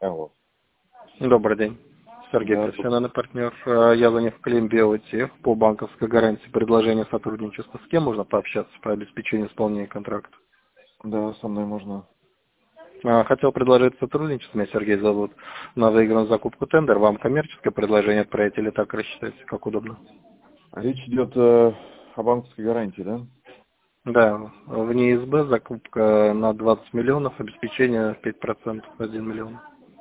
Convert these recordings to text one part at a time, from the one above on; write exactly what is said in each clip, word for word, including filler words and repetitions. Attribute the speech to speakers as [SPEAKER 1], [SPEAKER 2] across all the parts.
[SPEAKER 1] Алло.
[SPEAKER 2] Добрый день. Сергей,
[SPEAKER 1] Да,
[SPEAKER 2] профессиональный партнер. Э, Я звоню в Клим Биотех по банковской гарантии предложения сотрудничества. С кем можно пообщаться по обеспечению исполнения контракта?
[SPEAKER 1] да, со мной можно.
[SPEAKER 2] Э, Хотел предложить сотрудничество, меня Сергей зовут, на выигранную закупку тендер. Вам коммерческое предложение отправить или так рассчитать, как удобно?
[SPEAKER 1] Речь идет э, о банковской гарантии, да?
[SPEAKER 2] Да, вне ИСБ закупка на двадцать миллионов, обеспечение пять процентов, один миллион.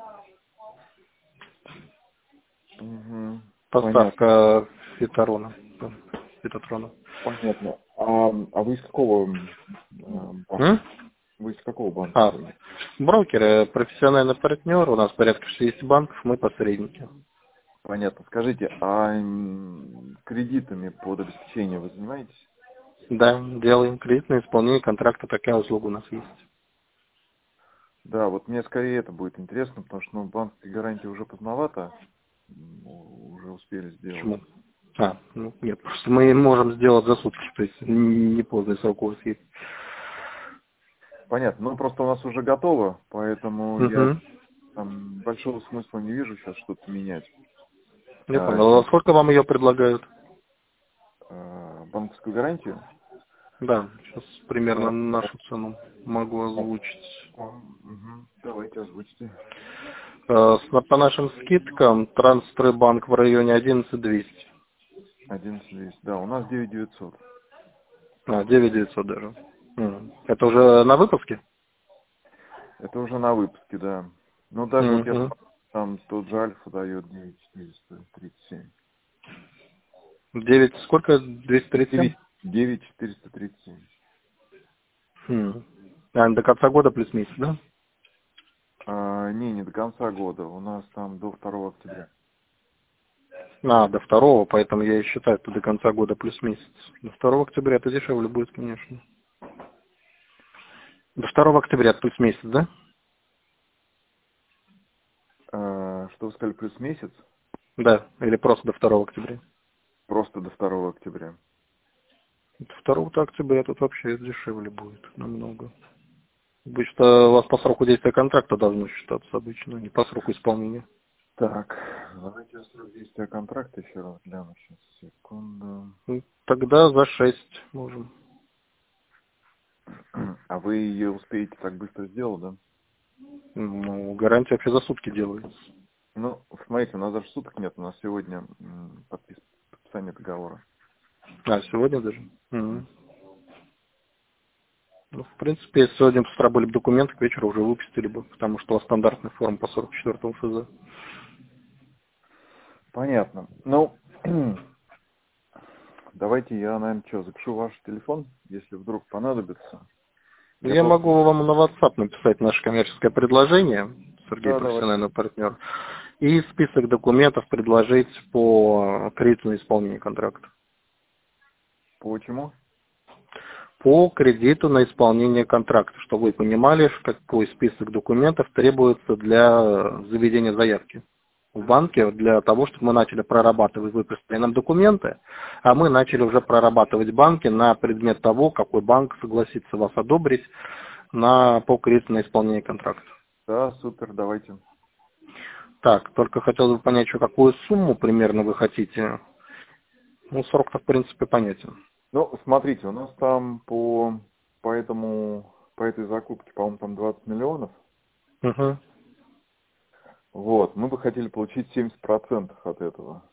[SPEAKER 1] Угу. Понятно.
[SPEAKER 2] Поставка фиторона. да, фитотрона.
[SPEAKER 1] Понятно. А, а вы из какого м, э, банка?
[SPEAKER 2] М?
[SPEAKER 1] Вы из какого банка
[SPEAKER 2] А,
[SPEAKER 1] звоните?
[SPEAKER 2] брокеры, профессиональный партнер, у нас порядка шестьдесят банков, мы посредники.
[SPEAKER 1] Понятно. Скажите, а м, кредитами под обеспечение вы занимаетесь?
[SPEAKER 2] Да, делаем кредитное исполнение контракта, такая услуга у нас есть.
[SPEAKER 1] Да, вот мне скорее это будет интересно, потому что ну, банковские гарантии уже поздновато, м, уже успели сделать.
[SPEAKER 2] Почему? А, ну нет, просто мы можем сделать за сутки, то есть не поздний срок у вас есть.
[SPEAKER 1] Понятно. Ну, просто у нас уже готово, поэтому я
[SPEAKER 2] Угу.
[SPEAKER 1] там большого смысла не вижу сейчас что-то менять.
[SPEAKER 2] Я
[SPEAKER 1] А,
[SPEAKER 2] понял. А
[SPEAKER 1] и,
[SPEAKER 2] сколько вам ее предлагают?
[SPEAKER 1] а, банковскую гарантию?
[SPEAKER 2] Да, сейчас примерно
[SPEAKER 1] А,
[SPEAKER 2] нашу цену могу
[SPEAKER 1] а,
[SPEAKER 2] озвучить.
[SPEAKER 1] а, мгм. Давайте озвучьте.
[SPEAKER 2] Э, с- По нашим скидкам, Трансстройбанк в районе одиннадцать двести.
[SPEAKER 1] одиннадцать двести. Да, у нас девять девятьсот.
[SPEAKER 2] А, девять девятьсот даже. М. Это уже на выпуске?
[SPEAKER 1] Это уже на выпуске, да. Ну, даже вот я
[SPEAKER 2] Угу.
[SPEAKER 1] смотрю, там тот же Альфа дает девять четыреста тридцать семь.
[SPEAKER 2] девять, сколько? двести тридцать семь?
[SPEAKER 1] девять девять четыреста тридцать семь.
[SPEAKER 2] Хм. А, до конца года плюс месяц, да?
[SPEAKER 1] А, не, не до конца года. У нас там до второго октября.
[SPEAKER 2] А, до второго, поэтому я и считаю, что до конца года плюс месяц. До второго октября это дешевле будет, конечно. До второго октября плюс месяц, да?
[SPEAKER 1] А, что вы сказали, плюс месяц?
[SPEAKER 2] Да, или просто до второго октября.
[SPEAKER 1] Просто до второго октября.
[SPEAKER 2] До второго октября тут вообще дешевле будет намного. Обычно у вас по сроку действия контракта должно считаться обычно, не по сроку исполнения.
[SPEAKER 1] Так, давайте я срок действия контракта еще раз гляну. Сейчас, секунду.
[SPEAKER 2] Ну, тогда за шесть можем.
[SPEAKER 1] А вы ее успеете так быстро сделать, да?
[SPEAKER 2] Ну, гарантия вообще за сутки делается.
[SPEAKER 1] Ну, смотрите, у нас даже суток нет, у нас сегодня м, подпис... подписание договора.
[SPEAKER 2] А, сегодня даже?
[SPEAKER 1] М.
[SPEAKER 2] Мгм. Ну, в принципе, если сегодня с утра были бы документы, к вечеру уже выпустили бы, потому что у вас стандартная форма по сорок четвёртому ФЗ.
[SPEAKER 1] Понятно. Ну, давайте я, наверное, что, запишу ваш телефон, если вдруг понадобится.
[SPEAKER 2] Я
[SPEAKER 1] Готов?
[SPEAKER 2] могу вам на WhatsApp написать наше коммерческое предложение, Сергей,
[SPEAKER 1] Да, давайте.
[SPEAKER 2] профессиональный партнер, и список документов предложить по кредиту на исполнение контракта.
[SPEAKER 1] Почему?
[SPEAKER 2] По кредиту на исполнение контракта, чтобы вы понимали, какой список документов требуется для заведения заявки в банке, для того, чтобы мы начали прорабатывать, вы прислали нам документы, а мы начали уже прорабатывать банки на предмет того, какой банк согласится вас одобрить на, по кредиту на исполнение контракта.
[SPEAKER 1] Да, супер, давайте.
[SPEAKER 2] Так, только хотел бы понять, еще какую сумму примерно вы хотите. Ну, срок-то, в принципе, понятен.
[SPEAKER 1] Ну, смотрите, у нас там по, по этому, по этой закупке, по-моему, там двадцать миллионов.
[SPEAKER 2] Угу.
[SPEAKER 1] Вот, мы бы хотели получить семьдесят процентов от этого.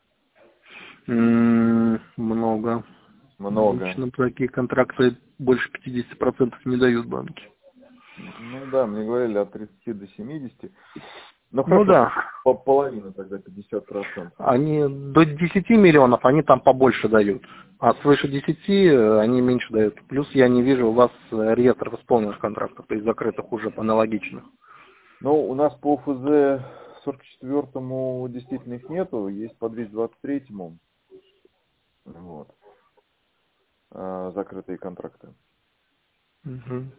[SPEAKER 2] М, Много.
[SPEAKER 1] Много.
[SPEAKER 2] Обычно такие контракты больше пятьдесят процентов не дают банки.
[SPEAKER 1] Ну да, мне говорили от тридцати до семидесяти. Ну
[SPEAKER 2] Ну
[SPEAKER 1] хорошо,
[SPEAKER 2] да.
[SPEAKER 1] по половину тогда пятьдесят процентов.
[SPEAKER 2] Они до десяти миллионов, они там побольше дают. А свыше десяти э, они меньше дают. Плюс я не вижу у вас э, реестр исполненных контрактов, то есть закрытых уже аналогичных.
[SPEAKER 1] Ну, у нас по ФЗ сорок четвёртому действительно их нету, есть по двести двадцать третьему. Вот. А, закрытые контракты.
[SPEAKER 2] Мгм.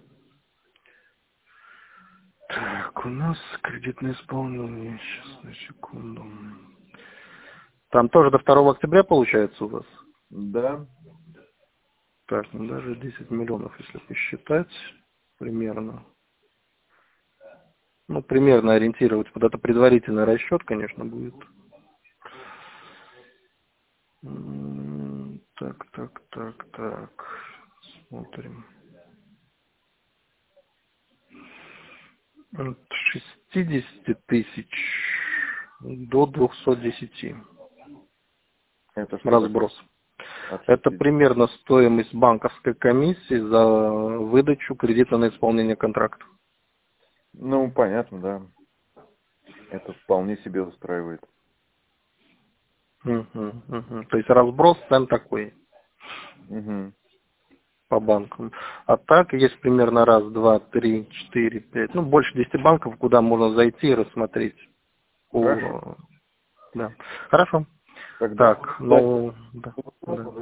[SPEAKER 2] Так, у нас кредитное исполнение. Сейчас, на секунду. Там тоже до второго октября получается у вас?
[SPEAKER 1] Да.
[SPEAKER 2] Так, ну даже десять миллионов, если посчитать, примерно. Ну, примерно ориентировать. Вот это предварительный расчет, конечно, будет. М, Так, так, так, так. Смотрим. От шестидесяти тысяч до двухсот десяти.
[SPEAKER 1] Это что такое?
[SPEAKER 2] Разброс.
[SPEAKER 1] От
[SPEAKER 2] Это
[SPEAKER 1] шестидесяти.
[SPEAKER 2] примерно стоимость банковской комиссии за выдачу кредита на исполнение контракта.
[SPEAKER 1] Ну, понятно, да. Это вполне себе устраивает.
[SPEAKER 2] Мгм, мгм. То есть разброс цен такой
[SPEAKER 1] Угу.
[SPEAKER 2] по банкам. А так есть примерно раз, два, три, четыре, пять, ну больше десяти банков, куда можно зайти и рассмотреть.
[SPEAKER 1] Хорошо.
[SPEAKER 2] О, да. Хорошо.
[SPEAKER 1] Тогда
[SPEAKER 2] Так,
[SPEAKER 1] дальше.
[SPEAKER 2] ну, да, да.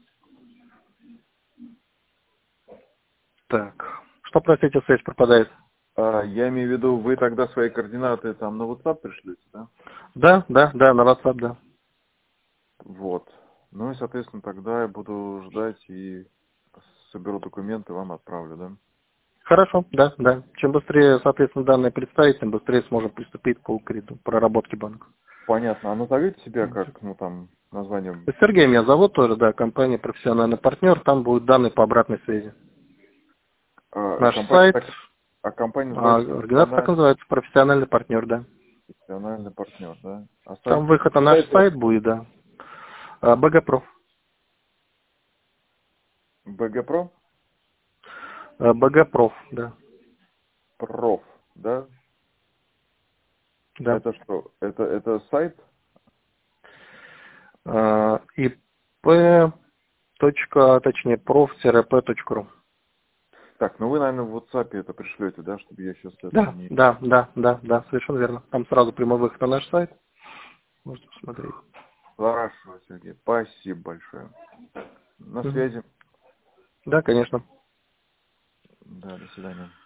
[SPEAKER 2] Так. Что, простите, связь пропадает?
[SPEAKER 1] А, я имею в виду, вы тогда свои координаты там на WhatsApp пришлете, да?
[SPEAKER 2] Да, да, да, на WhatsApp, да.
[SPEAKER 1] Вот. Ну и, соответственно, тогда я буду ждать и соберу документы, вам отправлю, да?
[SPEAKER 2] Хорошо, да, да. Чем быстрее, соответственно, данные представить, тем быстрее сможем приступить к кредиту, проработке банка.
[SPEAKER 1] Понятно. А назовите себя как, ну там, названием.
[SPEAKER 2] Сергей меня зовут тоже, да, компания «Профессиональный партнер», там будут данные по обратной связи.
[SPEAKER 1] А,
[SPEAKER 2] Наш
[SPEAKER 1] компания,
[SPEAKER 2] сайт,
[SPEAKER 1] так, а компания
[SPEAKER 2] а,
[SPEAKER 1] называется
[SPEAKER 2] организация так
[SPEAKER 1] профессиональный,
[SPEAKER 2] называется, «Профессиональный партнер», да.
[SPEAKER 1] профессиональный партнер, да? А сайт,
[SPEAKER 2] Там выход на наш
[SPEAKER 1] сайт
[SPEAKER 2] сайт будет, да. А, БГПроф.
[SPEAKER 1] БГПро?
[SPEAKER 2] А, БГПроф, да.
[SPEAKER 1] Проф, да?
[SPEAKER 2] Да.
[SPEAKER 1] Это что? Это, это сайт?
[SPEAKER 2] А, ИП, точка, точнее, проф-п.ру.
[SPEAKER 1] Так, ну вы, наверное, в WhatsApp это пришлете, да, чтобы я сейчас это
[SPEAKER 2] Да,
[SPEAKER 1] не...
[SPEAKER 2] да, да, да, да, совершенно верно. Там сразу прямой выход на наш сайт. Можете посмотреть.
[SPEAKER 1] Хорошо, Сергей, спасибо большое. На
[SPEAKER 2] Мгм.
[SPEAKER 1] связи.
[SPEAKER 2] Да, конечно.
[SPEAKER 1] Да, до свидания.